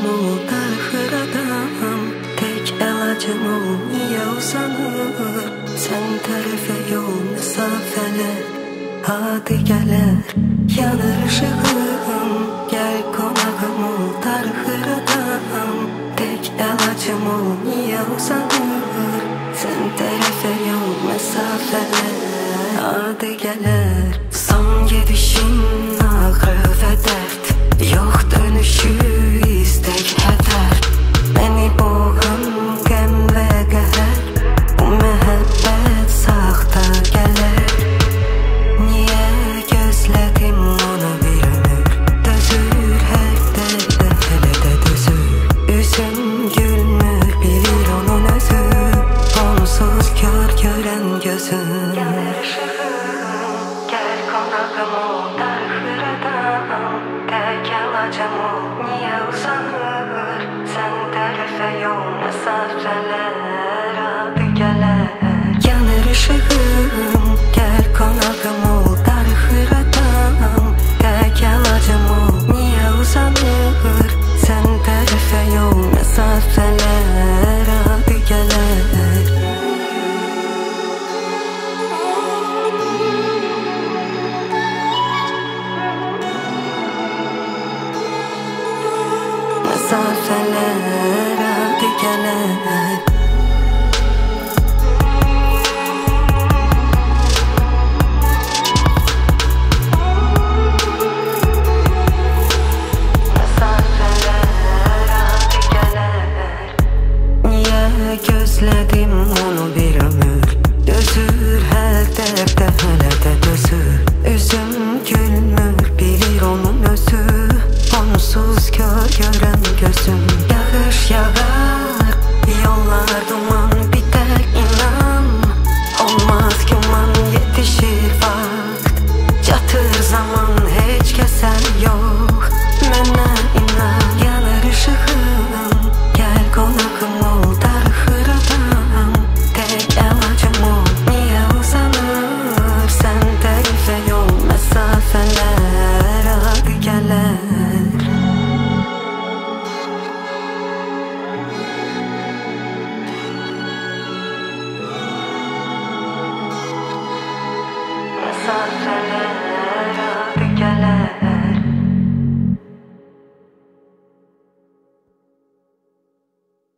alacağım ol darxıradan. Tek elacım ol niye uzanır? Sen tərəfə yol məsafələr hadi gələr yanar ışığım. Gel qonağım ol darxıradan. Tek elacım ol niye uzanır? Sen tərəfə yol məsafələr hadi gələr. Son gedişin ağrı və dərd, yox dönüşü istek hədər. Məni boğan qəm və qəhər, bu məhəbbət saxta gələr. Niyə gözlədim onu bir ömür? Dözür hər dərdə, hələ də dözür. Üzüm gülmür, bilir onun özü, onsuz kör görən gözüm. Gələr ışığım, gəl qonağım ol darxıradan. Tək elacım ol niyə uzanır? Sən tərəfə yol məsafələr hadi gələr. Yanır ışığım, gəl qonağım ol darxıradan. Tək elacım ol niyə uzanır? Sən tərəfə yol məsafələr hadi gələr. Məsafələr hadi gələr. Gözlədim onu bir ömür, dözür hər dərdə, hələ də dözür. Üzüm gülmür, bilir onun özü, onsuz kör görən gözüm. Yağış yağar, yollar duman, bitər inan. Olmaz güman, yetişir vaxt, çatır zaman, heç kəsən yox. Mənə inan, yanar ışığım, gəl qonağım ol darxıradan. Tək elacım ol niyə uzanır? Sən tərəfə yol məsafələr hadi gələr. Məsafələr